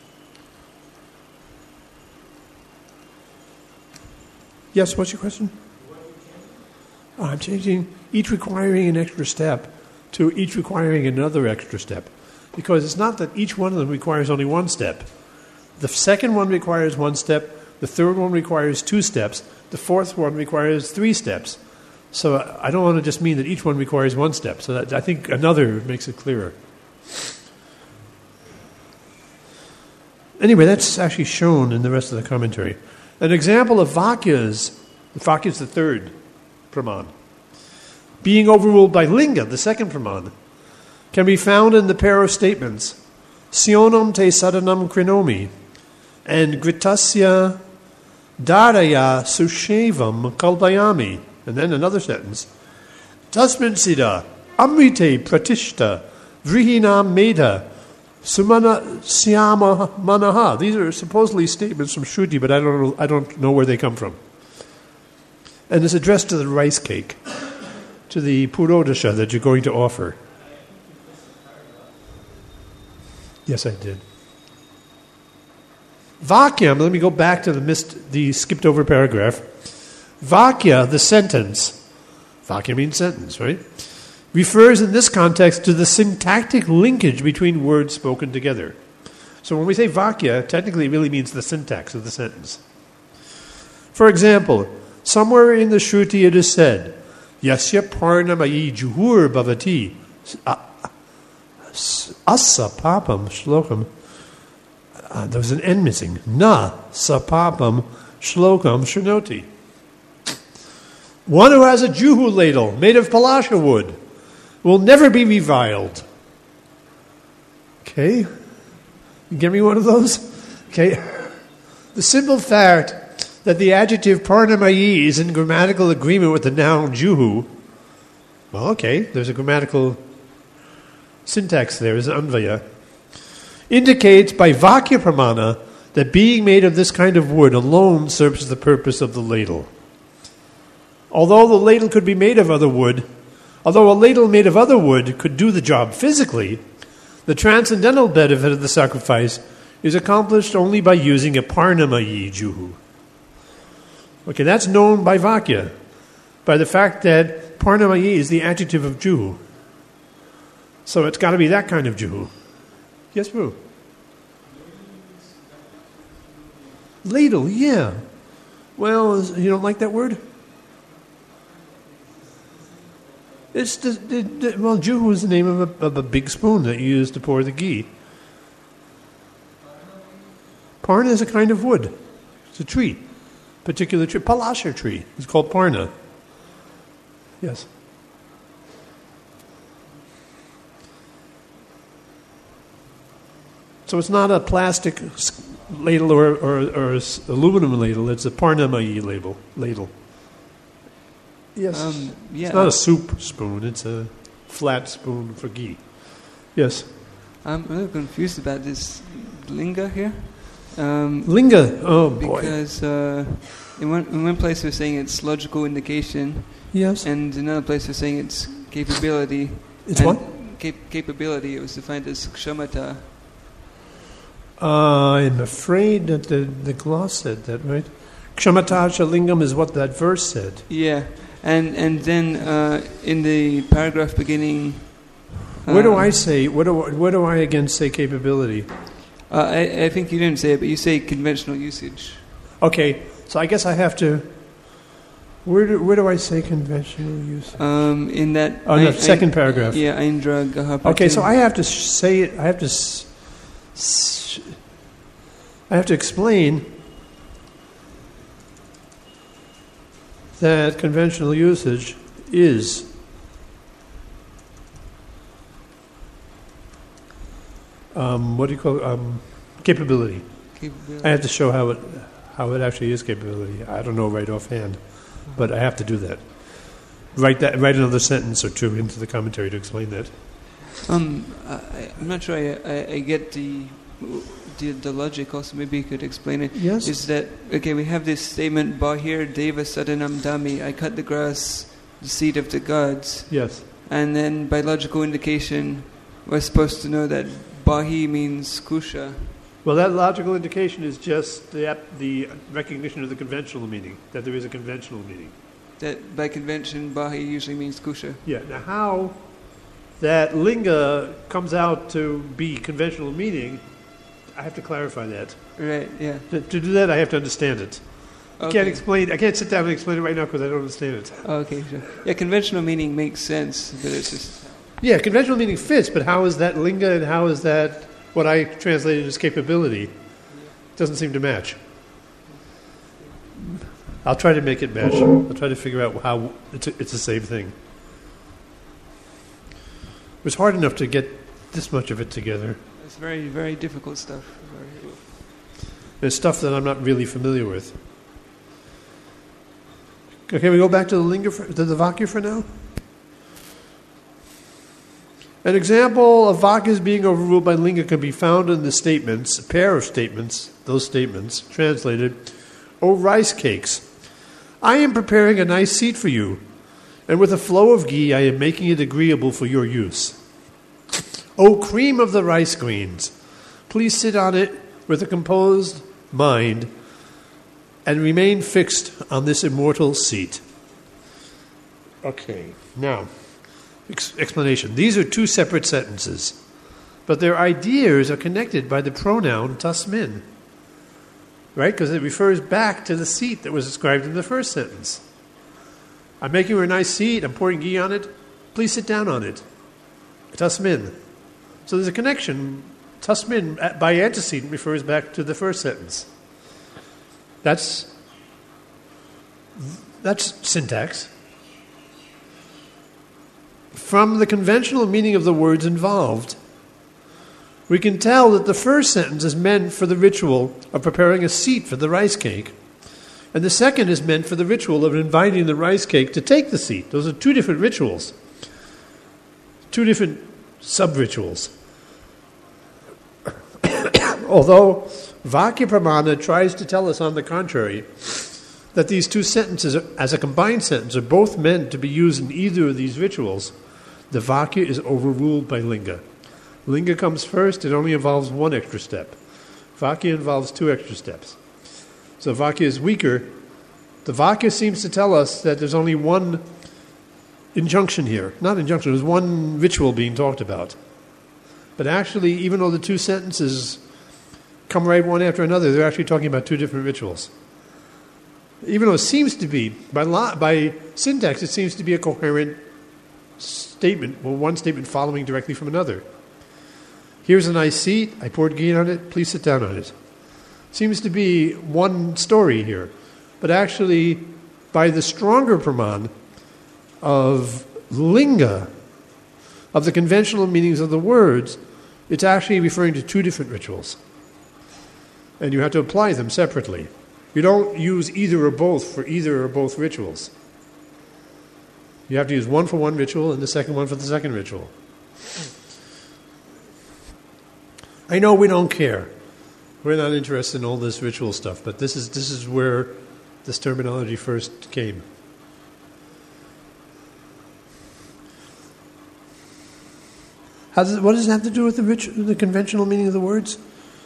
Yes, what's your question? Oh, I'm changing each requiring an extra step to each requiring another extra step. Because it's not that each one of them requires only one step. The second one requires one step, the third one requires two steps, the fourth one requires three steps. So I don't want to just mean that each one requires one step. So that, I think another makes it clearer. Anyway, that's actually shown in the rest of the commentary. An example of Vakyas, Vakya is the third praman, being overruled by linga, the second praman, can be found in the pair of statements, Sionam te sadanam krinomi, and Gritasya daraya sushevam kalpayami. And then another sentence, Tasmin siddha amrite pratishta vrihinam medha sumana syama manaha. These are supposedly statements from Shruti, but I don't know, I don't know where they come from. And it's addressed to the rice cake, to the purodasha that you're going to offer. Yes, I did. Vakyam, let me go back to the missed, the skipped over paragraph. Vakya, the sentence, Vakya means sentence, right? Refers in this context to the syntactic linkage between words spoken together. So when we say Vakya, technically it really means the syntax of the sentence. For example, somewhere in the Shruti it is said, Yasya parnamayi juhur bhavati asa papam shlokam. Uh, there was an N missing. Na sapapam shlokam shrunoti. One who has a juhu ladle made of palasha wood will never be reviled. Okay? You give me one of those? Okay. The simple fact that the adjective parnamayi is in grammatical agreement with the noun juhu, Well, okay, there's a grammatical syntax there, is anvaya. Indicates by Vakya Pramana that being made of this kind of wood alone serves the purpose of the ladle. Although the ladle could be made of other wood, although a ladle made of other wood could do the job physically, the transcendental benefit of the sacrifice is accomplished only by using a parnamayi juhu. Okay, that's known by Vakya, by the fact that parnamayi is the adjective of juhu. So it's got to be that kind of juhu. Yes, Boo? Ladle, yeah. Well, you don't like that word? It's the, the, the well, juhu is the name of a, of a big spoon that you use to pour the ghee. Parna is a kind of wood. It's a tree, particular tree, palasha tree. It's called parna. Yes. So it's not a plastic ladle or, or, or aluminum ladle. It's a parnamayi ladle. Ladle. Yes. Um, yeah. It's not a soup spoon. It's a flat spoon for ghee. Yes. I'm a little confused about this linga here. Um, Linga. Oh boy. Because uh, in one in one place they're saying it's logical indication, Yes. and in another place they're saying it's capability. It's and what? Cap- capability. It was defined as kshamata. Uh, I'm afraid that the, the gloss said that, right? Kshamata lingam is what that verse said. Yeah, and and then uh, in the paragraph beginning. Where do uh, I say? Where do where do I again say capability? Uh, I, I think you didn't say it, but you say conventional usage. Okay, so I guess I have to. Where do, where do I say conventional use? Um, in that. Oh, no, I- second I- paragraph. Yeah, Indra Gahapati. Okay, so I have to sh- say it. I have to. S- s- I have to explain that conventional usage is um, what do you call it? Um, capability. Capability. I have to show how it how it actually is capability. I don't know right offhand, but I have to do that. Write that. Write another sentence or two into the commentary to explain that. Um, I, I'm not sure I, I, I get the, the the logic. Also, maybe you could explain it. Yes. Is that okay? We have this statement: Bahir Deva Sadanam Dami. I cut the grass, the seed of the gods. Yes. And then, by logical indication, we're supposed to know that Bahi means kusha. Well, that logical indication is just the ap- the recognition of the conventional meaning, that there is a conventional meaning. That by convention, Bahi usually means kusha. Yeah. Now, how that linga comes out to be conventional meaning, I have to clarify that. Right. Yeah. To, to do that, I have to understand it. I Okay. can't explain. I can't sit down and explain it right now because I don't understand it. Okay. Sure. Yeah. Conventional meaning makes sense, but it's just. Yeah, conventional meaning fits, but how is that linga and how is that what I translated as capability? Doesn't seem to match. I'll try to make it match. I'll try to figure out how it's, a, it's the same thing. It was hard enough to get this much of it together. It's very, very difficult stuff. Very, It's stuff that I'm not really familiar with. Okay, we go back to the linga, for, to the vakya for now. An example of vakyas being overruled by linga can be found in the statements, a pair of statements, those statements, translated, O rice cakes, I am preparing a nice seat for you, and with a flow of ghee I am making it agreeable for your use. O cream of the rice grains, please sit on it with a composed mind and remain fixed on this immortal seat. Okay, now, ex- explanation. These are two separate sentences, but their ideas are connected by the pronoun tasmin, right? Because it refers back to the seat that was described in the first sentence. I'm making her a nice seat, I'm pouring ghee on it, please sit down on it. Tasmin. So there's a connection. Tasmin, by antecedent, refers back to the first sentence. That's that's syntax. From the conventional meaning of the words involved, we can tell that the first sentence is meant for the ritual of preparing a seat for the rice cake, and the second is meant for the ritual of inviting the rice cake to take the seat. Those are two different rituals. two different sub-rituals. Although Vakya Pramana tries to tell us on the contrary that these two sentences, as a combined sentence, are both meant to be used in either of these rituals, the Vakya is overruled by Linga. Linga comes first, it only involves one extra step. Vakya involves two extra steps. So Vakya is weaker. The Vakya seems to tell us that there's only one injunction here. Not injunction, there's one ritual being talked about. But actually, even though the two sentences come right one after another, they're actually talking about two different rituals. Even though it seems to be, by, lo- by syntax, it seems to be a coherent statement, well, one statement following directly from another. Here's a nice seat, I poured ghee on it, please sit down on it. Seems to be one story here. But actually, by the stronger praman of linga, of the conventional meanings of the words, it's actually referring to two different rituals. And you have to apply them separately. You don't use either or both for either or both rituals. You have to use one for one ritual and the second one for the second ritual. I know we don't care. We're not interested in all this ritual stuff, but this is this is where this terminology first came. How does, what does it have to do with the, rit- the conventional meaning of the words?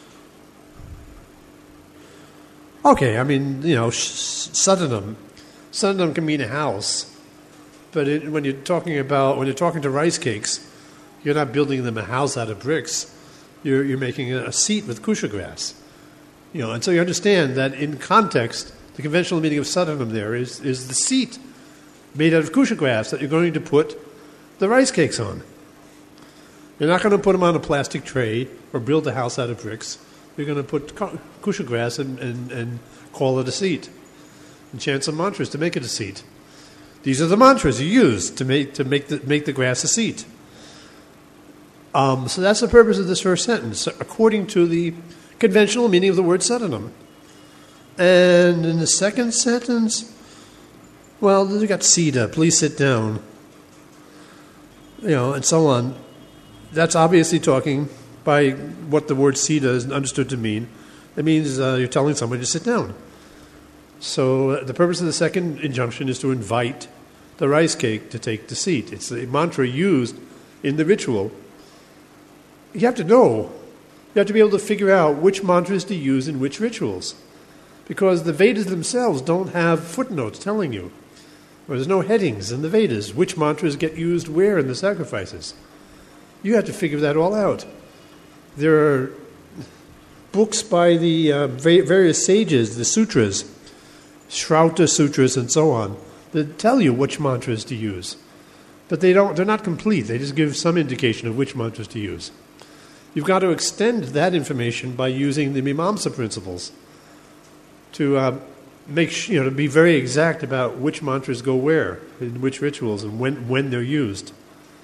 Okay, I mean, you know, Sadanam. Sadanam can mean a house, but it, when you're talking about, when you're talking to rice cakes, you're not building them a house out of bricks. You're, you're making a, a seat with kusha grass. You know, and so you understand that in context, the conventional meaning of Sadanam there is, is the seat made out of kusha grass that you're going to put the rice cakes on. You're not going to put them on a plastic tray or build a house out of bricks. You're going to put kusha grass and, and, and call it a seat. And chant some mantras to make it a seat. These are the mantras you use to make to make the, make the grass a seat. Um, so that's the purpose of this first sentence, according to the conventional meaning of the word Sadanam. And in the second sentence, well, you got Sita, please sit down. You know, and so on. That's obviously talking by what the word Sita is understood to mean. It means uh, you're telling somebody to sit down. So uh, the purpose of the second injunction is to invite the rice cake to take the seat. It's the mantra used in the ritual. You have to know. You have to be able to figure out which mantras to use in which rituals. Because the Vedas themselves don't have footnotes telling you. Or there's no headings in the Vedas. Which mantras get used where in the sacrifices. You have to figure that all out. There are books by the uh, various sages, the sutras, Shrauta sutras and so on, that tell you which mantras to use. But they don't, they're not complete. They just give some indication of which mantras to use. You've got to extend that information by using the Mimamsa principles to uh, make you know to be very exact about which mantras go where, in which rituals, and when, when they're used.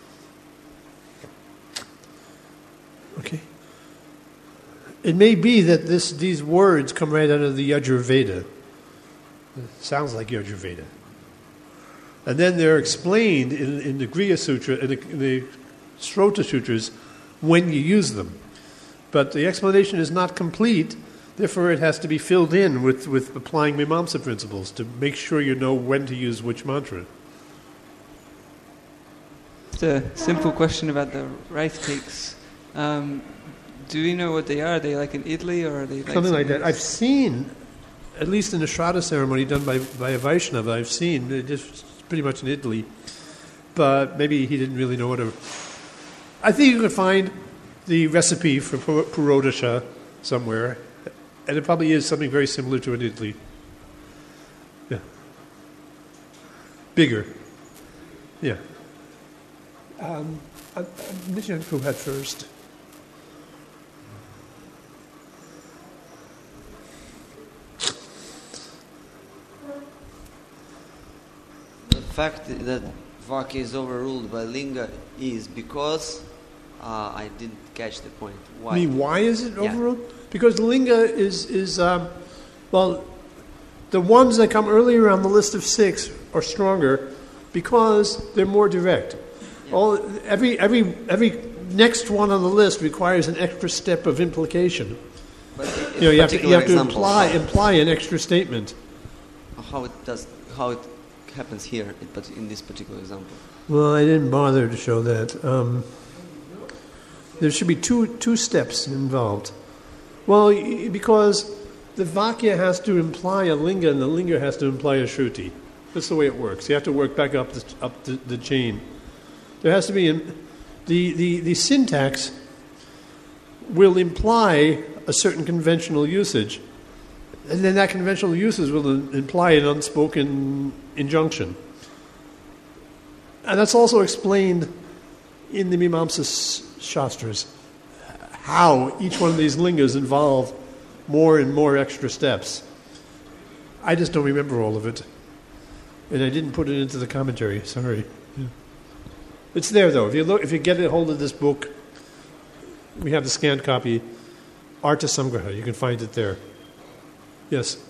Okay. It may be that this these words come right out of the Yajurveda. It sounds like Yajurveda. And then they're explained in, in the Griya Sutra, in the, in the Shrota Sutras, when you use them. But the explanation is not complete, therefore it has to be filled in with, with applying Mimamsa principles to make sure you know when to use which mantra. Just a simple question about the rice cakes. Um, do we know what they are? Are they like an idli or are they like something like that? else? I've seen, at least in the Shraddha ceremony done by, by a Vaishnava, I've seen it just pretty much in Italy, but maybe he didn't really know what a... I think you could find the recipe for Purodasha somewhere, and it probably is something very similar to an Italy. Yeah. Bigger. Yeah. Um, Nityanku had first. The fact that Vakya is overruled by Linga is because uh, I didn't catch the point. Why? I mean, why is it Yeah. overruled? Because Linga is, is um, well, the ones that come earlier on the list of six are stronger because they're more direct. All every every every next one on the list requires an extra step of implication. But i- You know, you have to, you particular have to example, imply how- imply an extra statement. how it does, how it happens here, in part- in this particular example. Well, I didn't bother to show that. Um, there should be two two steps involved. Well, y- because the Vakya has to imply a linga and the linga has to imply a shruti. That's the way it works. You have to work back up the, up the, the chain. There has to be an, the, the the syntax will imply a certain conventional usage, and then that conventional usage will im- imply an unspoken injunction. And that's also explained in the Mimamsa Shastras, how each one of these lingas involve more and more extra steps. I just don't remember all of it. And I didn't put it into the commentary, sorry. Yeah. It's there though. If you look, if you get a hold of this book, we have the scanned copy, Arta Samgraha, you can find it there. Yes.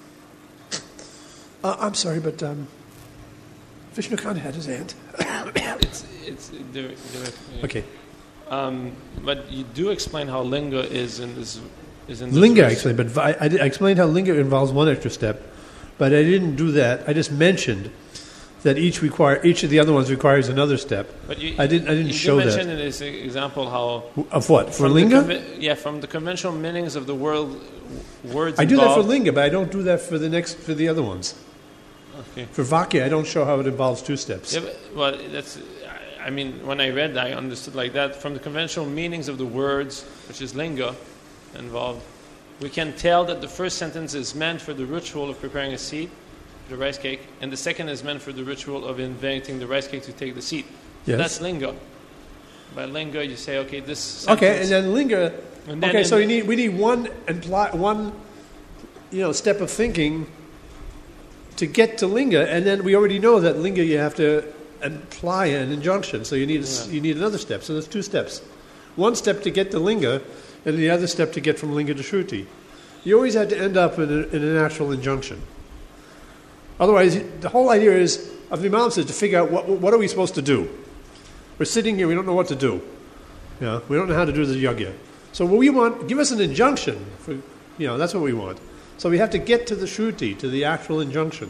Uh, I'm sorry, but um, Vishnukant had his hand. It's it's there, there, Okay. Um, but you do explain how linga is in this is in this Linga, verse. actually, but I, I, did- I explained how linga involves one extra step, but I didn't do that. I just mentioned that each require each of the other ones requires another step. But you, I didn't. I didn't you show did that. mention in this example how Of what? For from linga? The conve- yeah, from the conventional meanings of the word words. I do that for involved- linga, but I don't do that for the next for the other ones. Okay. For vakya, I don't show how it involves two steps. Yeah, but, well, that's. I- I mean, when I read, that, I understood like that. From the conventional meanings of the words, which is linga, involved, we can tell that the first sentence is meant for the ritual of preparing a seat, the rice cake, and the second is meant for the ritual of inviting the rice cake to take the seat. So Yes. that's linga. By linga, you say, okay, this. Okay, and sentence- then linga. And then Okay, in- so you need we need one imply, one, you know, step of thinking to get to linga, and then we already know that linga you have to imply an injunction. So you need a s Yeah. you need another step. So there's two steps. One step to get to linga, and the other step to get from linga to shruti. You always have to end up in, a, in an actual injunction. Otherwise, the whole idea is of the Imams is to figure out what what are we supposed to do. We're sitting here, we don't know what to do. Yeah, we don't know how to do the yajna. So what we want, give us an injunction. For, you know, that's what we want. So we have to get to the shruti, to the actual injunction.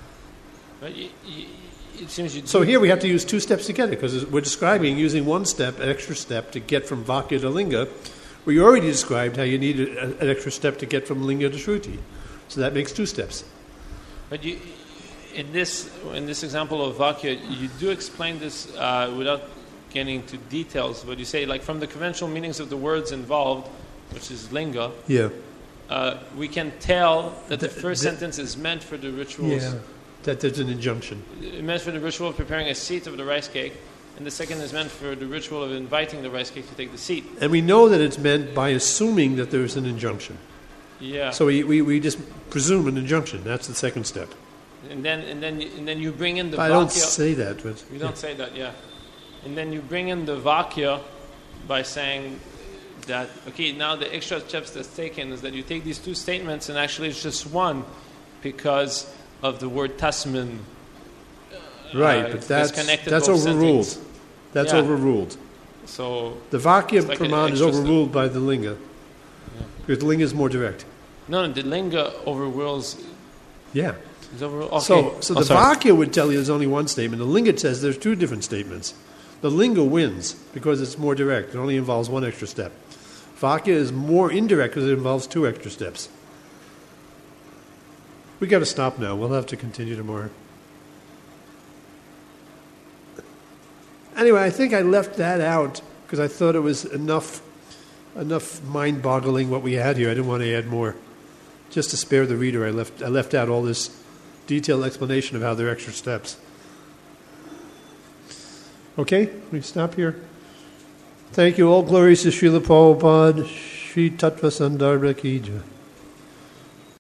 But y- y- it seems you. So do- here we have to use two steps together because we're describing using one step, an extra step to get from vakya to linga. We already described how you need a, an extra step to get from linga to shruti. So that makes two steps. But you, in this in this example of vakya, you do explain this uh, without getting into details. But you say, like, from the conventional meanings of the words involved, which is linga, Yeah. uh, we can tell that the, The- first the- sentence is meant for the rituals, Yeah. That there's an injunction. meant for the ritual of preparing a seat of the rice cake, and the second is meant for the ritual of inviting the rice cake to take the seat. And we know that it's meant by assuming that there's an injunction. Yeah. So we, we, we just presume an injunction. That's the second step. and then and then you, and then you bring in the I don't vakya. say that, but You don't say that, yeah. And then you bring in the vakya by saying that, okay, now the extra steps that's taken is that you take these two statements and actually it's just one because of the word tasmin. right, uh, but that's connected that's both overruled. sentences. That's Yeah. overruled. So, The Vakya It's like an Praman is extra step. overruled by the Linga. Because the Linga is more direct. no, no, the linga overrules. Yeah. Is overruled. Okay. So, so Oh, the sorry. Vakya would tell you there's only one statement. The Linga says there's two different statements. The Linga wins because it's more direct. It only involves one extra step. Vakya is more indirect because it involves two extra steps. We got to stop now. We'll have to continue tomorrow. Anyway, I think I left that out because I thought it was enough, enough mind-boggling what we had here. I didn't want to add more. Just to spare the reader, I left I left out all this detailed explanation of how there are extra steps. Okay, we stop here. Thank you. All glories to Srila Prabhupada, Sri Tattva Sandarbha Ki Jai.